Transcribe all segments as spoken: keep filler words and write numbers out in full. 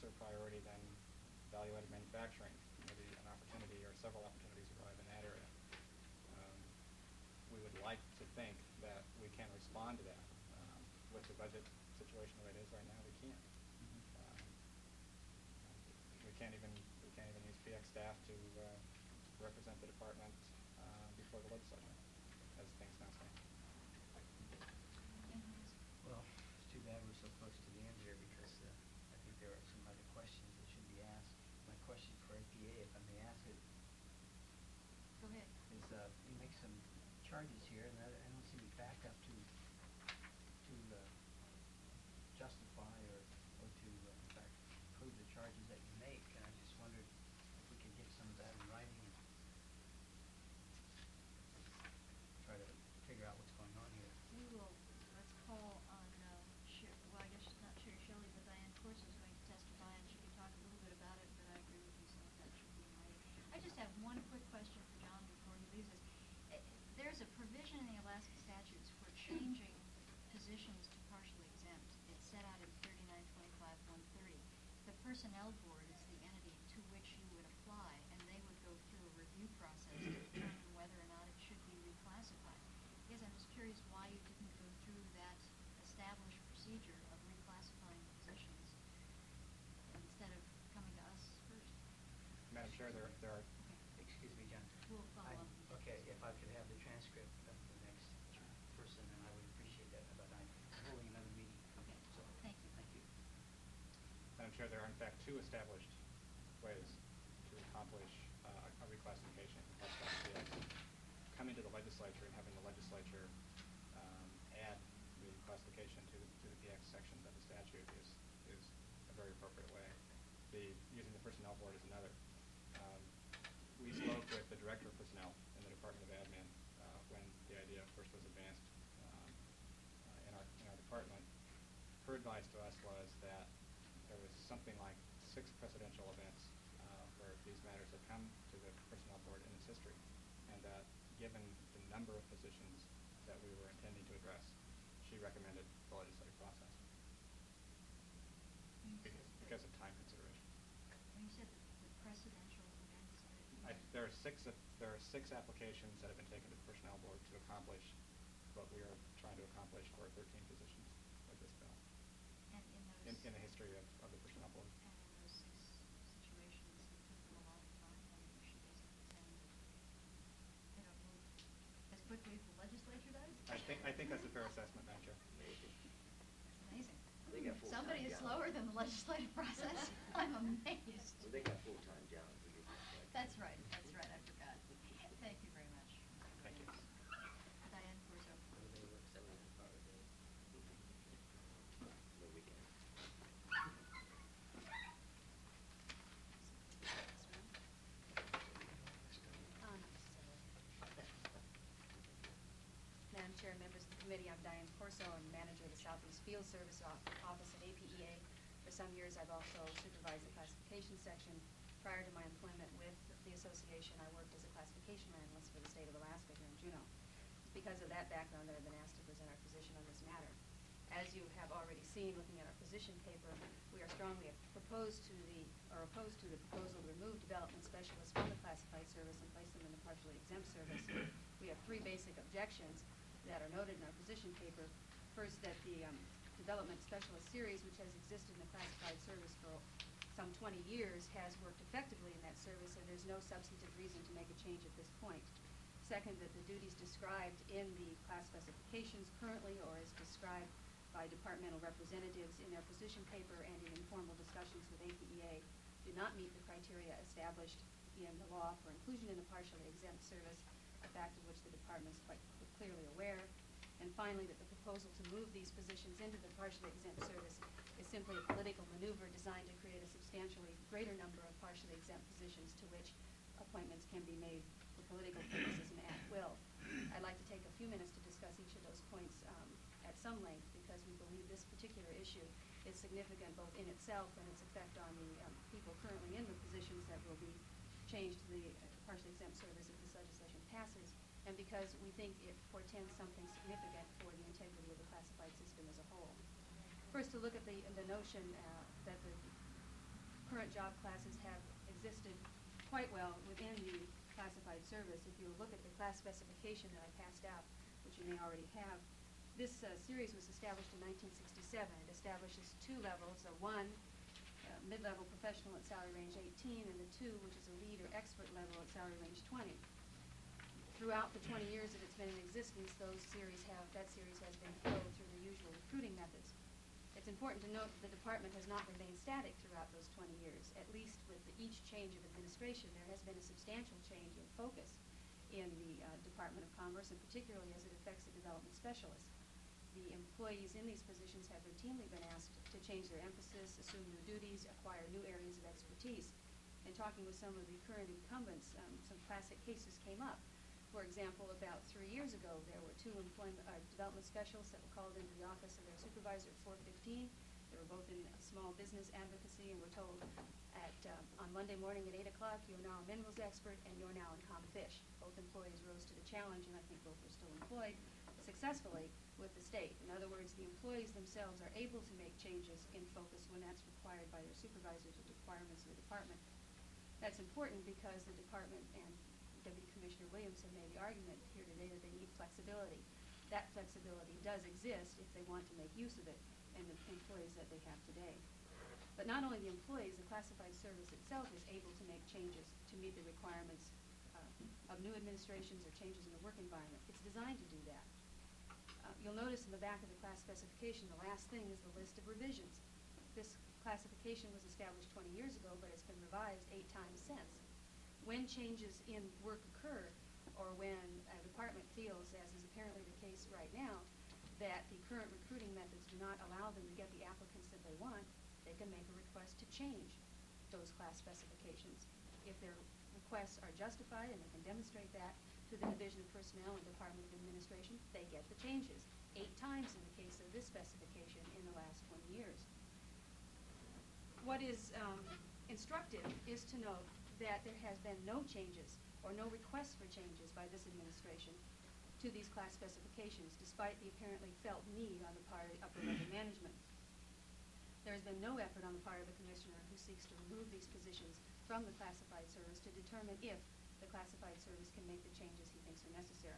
lesser priority than value-added manufacturing. Maybe an opportunity or several opportunities arrive in that area. Um, we would like to think that we can respond to that. Um, with the budget situation the way it is right now, we can't. Mm-hmm. um, we can't even we can't even use P X staff to uh, represent the department uh, before the legislature, as things now stand. Well, it's too bad we're so close to the end here, because uh, I think there are some other questions that should be asked. My question for A P A, if I may ask it, Go ahead. is uh, you make some charges here, and I, I don't see any backup to to uh, justify or or to uh, in fact prove the charges that you make. And I just wondered if we could get some of that in writing and try to figure out what's going on here. We will, let's call on, uh, Sher well, I guess it's not Sherry Shelley, but Diane Corso is going to testify, and she can talk a little bit about it, but I agree with you, some of that should be in writing. I just have one quick question for John before he leaves us. Uh, there's a provision in the Alaska statutes for changing positions to partially exempt. It's set out in thirty-nine twenty-five one thirty. The Personnel Board is the entity to which you would apply, and they would go through a review process to determine whether or not it should be reclassified. I guess I'm just curious why you didn't go through that established procedure of reclassifying positions instead of coming to us first. Madam Chair, there, there are... Okay. Excuse me, John. We'll follow I'm, up. okay, if I could have the transcript of the next uh, person, then I would appreciate that, but I'm holding another meeting. Okay, so thank you. Thank you. Madam Chair, there are in fact two established ways to accomplish uh, a reclassification. Coming to the legislature and having the legislature um, add the classification to the, to the P X sections of the statute is, is a very appropriate way. The, using the Personnel Board is another. Um, we spoke with the Director of Personnel in the Department of Admin uh, when the idea first was advanced um, uh, in, our, in our department. Her advice to us was that there was something like six precedential events uh, where these matters have come to the Personnel Board in its history, and that given the number of positions that we were intending to address, she recommended the legislative process because, because of time consideration. When you said the, the precedential events, I, there are six of, there are six applications that have been taken to the Personnel Board to accomplish what we are trying to accomplish for thirteen positions with this bill. and in those In, in the history of, of the Personnel Board. and in those six situations, it took them a long time, and she basically saying that they don't move as quickly as the legislature does? I think I think that's a fair assessment, Madam Chair. Amazing. They got full-time Somebody is jobs. slower than the legislative process. I'm amazed. Well, they got full-time jobs. We get full-time. That's right. That's right. I forgot. Thank you very much. Thank you. Diane Corso. They work seventy-five hour days. The weekend. Um, Madam Chair, members of the committee, I'm Diane Corso. I'm manager of the Southeast Field Service Office at A P E A. For some years, I've also supervised the classification section. Prior to my employment with the association, I worked as a classification analyst for the state of Alaska here in Juneau. It's because of that background that I've been asked to present our position on this matter. As you have already seen, looking at our position paper, we are strongly proposed to the, or opposed to the proposal to remove development specialists from the classified service and place them in the partially exempt service. We have three basic objections that are noted in our position paper. First, that the um, development specialist series, which has existed in the classified service for some twenty years, has worked effectively in that service, and there's no substantive reason to make a change at this point. Second, that the duties described in the class specifications currently, or as described by departmental representatives in their position paper and in informal discussions with A P E A, do not meet the criteria established in the law for inclusion in the partially exempt service, a fact of which the department is quite clearly aware. And finally, that the proposal to move these positions into the partially exempt service is simply a political maneuver designed to create a substantially greater number of partially exempt positions to which appointments can be made for political purposes and at will. I'd like to take a few minutes to discuss each of those points um, at some length, because we believe this particular issue is significant both in itself and its effect on the um, people currently in the positions that will be changed to the uh, partially exempt service if this legislation passes, and because we think it portends something significant for the integrity of the classified system as a whole. First, to look at the, the notion uh, that the current job classes have existed quite well within the classified service. If you look at the class specification that I passed out, which you may already have, this uh, series was established in nineteen sixty-seven. It establishes two levels, a one, uh, mid-level professional at salary range eighteen, and the two, which is a lead or expert level at salary range twenty. Throughout the twenty years that it's been in existence, those series have, that series has been filled through the usual recruiting methods. It's important to note that the department has not remained static throughout those twenty years. At least with the, each change of administration, there has been a substantial change in focus in the uh, Department of Commerce, and particularly as it affects the development specialists. The employees in these positions have routinely been asked to change their emphasis, assume new duties, acquire new areas of expertise. In talking with some of the current incumbents, um, some classic cases came up. For example, about three years ago, there were two employment uh, development specialists that were called into the office of their supervisor at four fifteen. They were both in uh, small business advocacy and were told at uh, on Monday morning at eight o'clock, you're now a minerals expert and you're now in comm fish. Both employees rose to the challenge, and I think both were still employed successfully with the state. In other words, the employees themselves are able to make changes in focus when that's required by their supervisors or requirements of the department. That's important because the department and Deputy Commissioner Williams have made the argument here today that they need flexibility. That flexibility does exist if they want to make use of it in the employees that they have today. But not only the employees, the classified service itself is able to make changes to meet the requirements uh, of new administrations or changes in the work environment. It's designed to do that. Uh, you'll notice in the back of the class specification, the last thing is the list of revisions. This classification was established twenty years ago, but it's been revised eight times since. When changes in work occur, or when a department feels, as is apparently the case right now, that the current recruiting methods do not allow them to get the applicants that they want, they can make a request to change those class specifications. If their requests are justified and they can demonstrate that to the Division of Personnel and Department of Administration, they get the changes. Eight times in the case of this specification in the last twenty years. What is um, instructive is to note that there has been no changes or no requests for changes by this administration to these class specifications, despite the apparently felt need on the part of upper level management. There has been no effort on the part of the commissioner who seeks to remove these positions from the classified service to determine if the classified service can make the changes he thinks are necessary.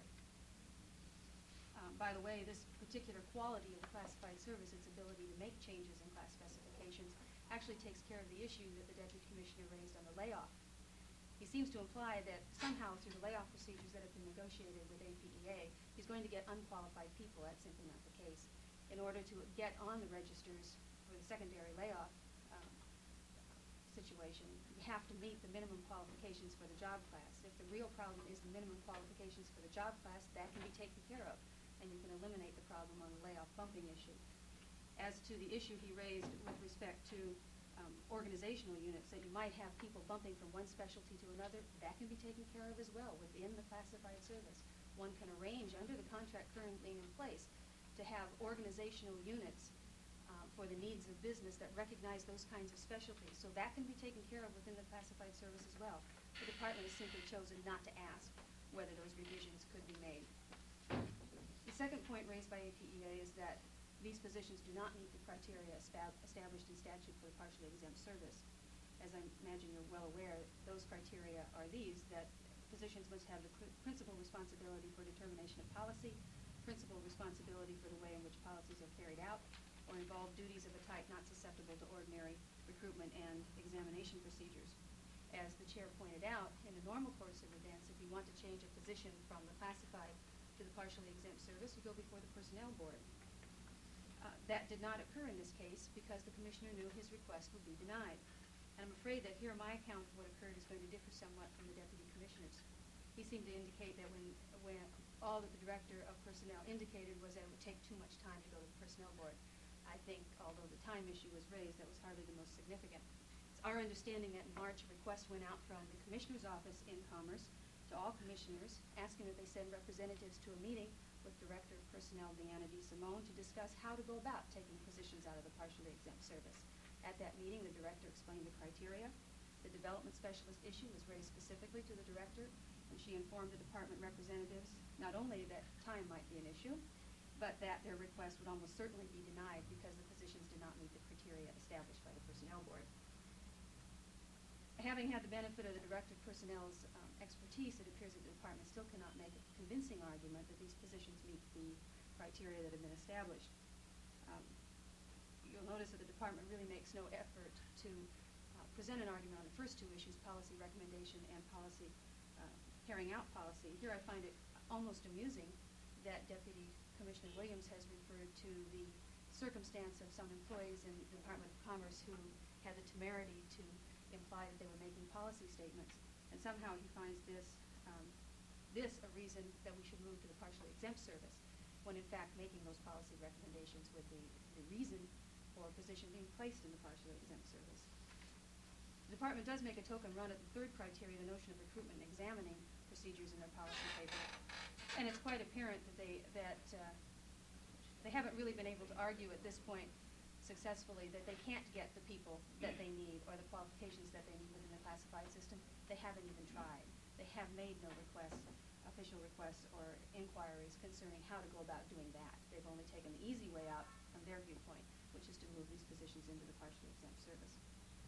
Um, by the way, this particular quality of the classified service, its ability to make changes in class specifications, actually takes care of the issue that the Deputy Commissioner raised on the layoff. He seems to imply that somehow through the layoff procedures that have been negotiated with A P E A, he's going to get unqualified people. That's simply not the case. In order to get on the registers for the secondary layoff um, situation, you have to meet the minimum qualifications for the job class. If the real problem is the minimum qualifications for the job class, that can be taken care of, and you can eliminate the problem on the layoff bumping issue. As to the issue he raised with respect to um, organizational units, that you might have people bumping from one specialty to another, that can be taken care of as well within the classified service. One can arrange under the contract currently in place to have organizational units uh, for the needs of business that recognize those kinds of specialties. So that can be taken care of within the classified service as well. The department has simply chosen not to ask whether those revisions could be made. The second point raised by A P E A is that these positions do not meet the criteria estab established in statute for the partially exempt service. As I imagine you're well aware, those criteria are these, that positions must have the principal responsibility for determination of policy, principal responsibility for the way in which policies are carried out, or involve duties of a type not susceptible to ordinary recruitment and examination procedures. As the chair pointed out, in the normal course of events, if you want to change a position from the classified to the partially exempt service, you go before the personnel board. Uh, that did not occur in this case because the commissioner knew his request would be denied. And I'm afraid that here my account of what occurred is going to differ somewhat from the deputy commissioners. He seemed to indicate that when, when all that the director of personnel indicated was that it would take too much time to go to the personnel board. I think, although the time issue was raised, that was hardly the most significant. It's our understanding that in March a request went out from the commissioner's office in Commerce to all commissioners, asking that they send representatives to a meeting with Director of Personnel Deanna D. Simone to discuss how to go about taking positions out of the partially exempt service. At that meeting, the director explained the criteria. The development specialist issue was raised specifically to the director, and she informed the department representatives not only that time might be an issue, but that their request would almost certainly be denied because the positions did not meet the criteria established by the personnel board. having had the benefit of the Director of Personnel's um, expertise, it appears that the department still cannot make a convincing argument that these positions meet the criteria that have been established. Um, you'll notice that the department really makes no effort to uh, present an argument on the first two issues, policy recommendation and policy uh, carrying out policy. Here I find it almost amusing that Deputy Commissioner Williams has referred to the circumstance of some employees in the Department of Commerce who had the temerity to imply that they were making policy statements, and somehow he finds this um, this a reason that we should move to the partially exempt service, when in fact making those policy recommendations would be the reason for a position being placed in the partially exempt service. The department does make a token run at the third criteria, the notion of recruitment and examining procedures in their policy paper, and it's quite apparent that they that uh, they haven't really been able to argue at this point successfully that they can't get the people that they need or the qualifications that they need within the classified system. They haven't even tried. They have made no requests, official requests or inquiries concerning how to go about doing that. They've only taken the easy way out from their viewpoint, which is to move these positions into the partially exempt service.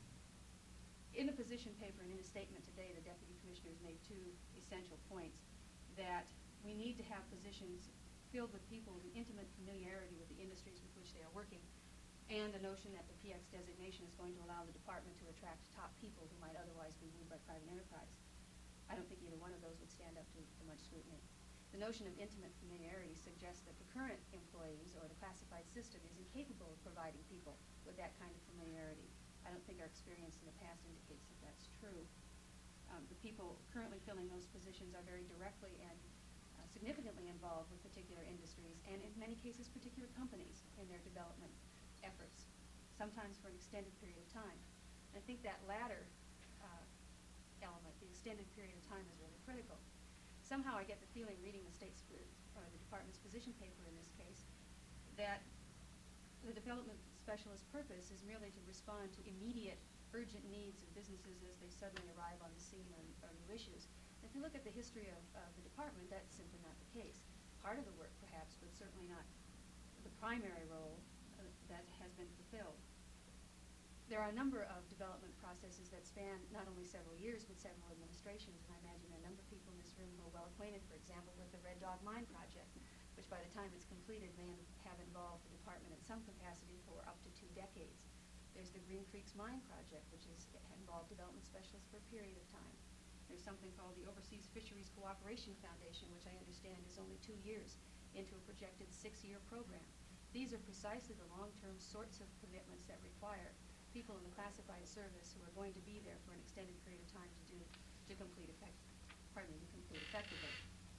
In the position paper and in a statement today, the Deputy Commissioners made two essential points: that we need to have positions filled with people with intimate familiarity with the industries with which they are working, and the notion that the P X designation is going to allow the department to attract top people who might otherwise be wooed by private enterprise. I don't think either one of those would stand up to, to much scrutiny. The notion of intimate familiarity suggests that the current employees or the classified system is incapable of providing people with that kind of familiarity. I don't think our experience in the past indicates that that's true. Um, the people currently filling those positions are very directly and uh, significantly involved with particular industries and in many cases particular companies in their development efforts, sometimes for an extended period of time. And I think that latter uh, element, the extended period of time, is really critical. Somehow I get the feeling, reading the state's or the department's position paper in this case, that the development specialist's purpose is merely to respond to immediate, urgent needs of businesses as they suddenly arrive on the scene or, or new issues. If you look at the history of uh, the department, that's simply not the case. Part of the work, perhaps, but certainly not the primary role uh, that has been fulfilled. There are a number of development processes that span not only several years, but several administrations, and I imagine a number of people in this room who are well acquainted, for example, with the Red Dog Mine project, which by the time it's completed may have involved the department in some capacity for up to two decades. There's the Green Creeks Mine project, which has involved development specialists for a period of time. There's something called the Overseas Fisheries Cooperation Foundation, which I understand is only two years into a projected six-year program. These are precisely the long-term sorts of commitments that require people in the classified service who are going to be there for an extended period of time to do to complete effect, pardon me, to complete effectively.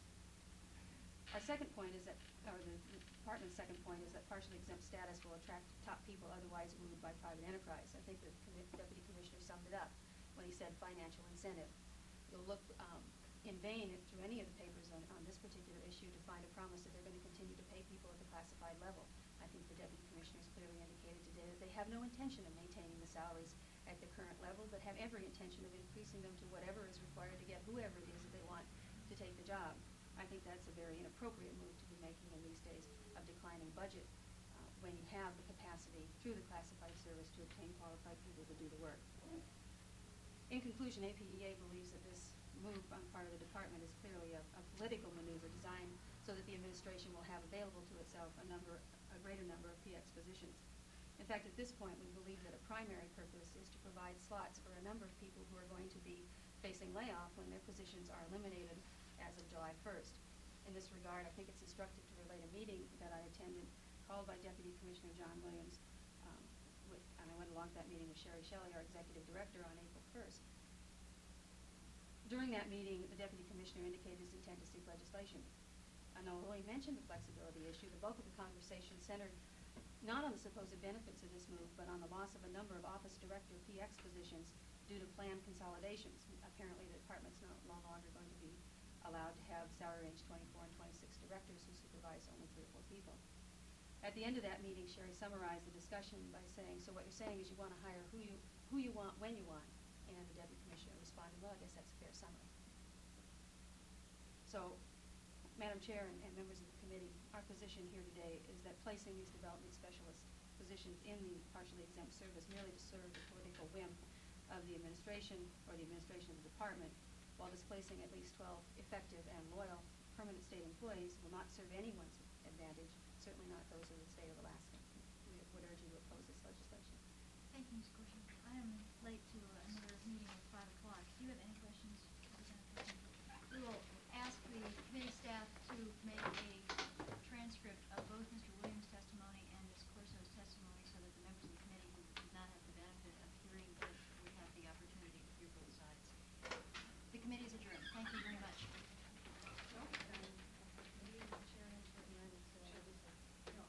Our second point is that, or the, the department's second point is that partially exempt status will attract top people otherwise wooed by private enterprise. I think the commi Deputy Commissioner summed it up when he said financial incentive. You'll look um, in vain through any of the papers on, on this particular issue to find a promise that they're going to continue to pay people at the classified level. I think the Deputy Commissioner has clearly indicated today that they have no intention of maintaining the salaries at the current level, but have every intention of increasing them to whatever is required to get whoever it is that they want to take the job. I think that's a very inappropriate move to be making in these days of declining budget uh, when you have the capacity through the classified service to obtain qualified people to do the work. In conclusion, A P E A believes that this move on the part of the department is clearly a, a political maneuver designed so that the administration will have available to itself a number, a greater number of P X positions. In fact, at this point, we believe that a primary purpose is to provide slots for a number of people who are going to be facing layoff when their positions are eliminated as of July first. In this regard, I think it's instructive to relate a meeting that I attended called by Deputy Commissioner John Williams, um, with, and I went along to that meeting with Sherry Shelley, our Executive Director, on April first. During that meeting, the Deputy Commissioner indicated his intent to seek legislation. And although he mentioned the flexibility issue, the bulk of the conversation centered not on the supposed benefits of this move, but on the loss of a number of Office Director P X positions due to planned consolidations. Apparently the department's no, no longer going to be allowed to have salary range twenty-four and twenty-six directors who supervise only three or four people. At the end of that meeting, Sherry summarized the discussion by saying, so what you're saying is you want to hire who you, who you want when you want. And the Deputy Commissioner responded, well, I guess that's a fair summary. So, Madam Chair and, and members of the committee, our position here today is that placing these development specialist positions in the partially exempt service merely to serve the political whim of the administration or the administration of the department, while displacing at least twelve effective and loyal permanent state employees, will not serve anyone's advantage, certainly not those of the state of Alaska. We would urge you to oppose this legislation. Thank you, Miz Corson. I am late to uh, another meeting at five o'clock. Do you have any questions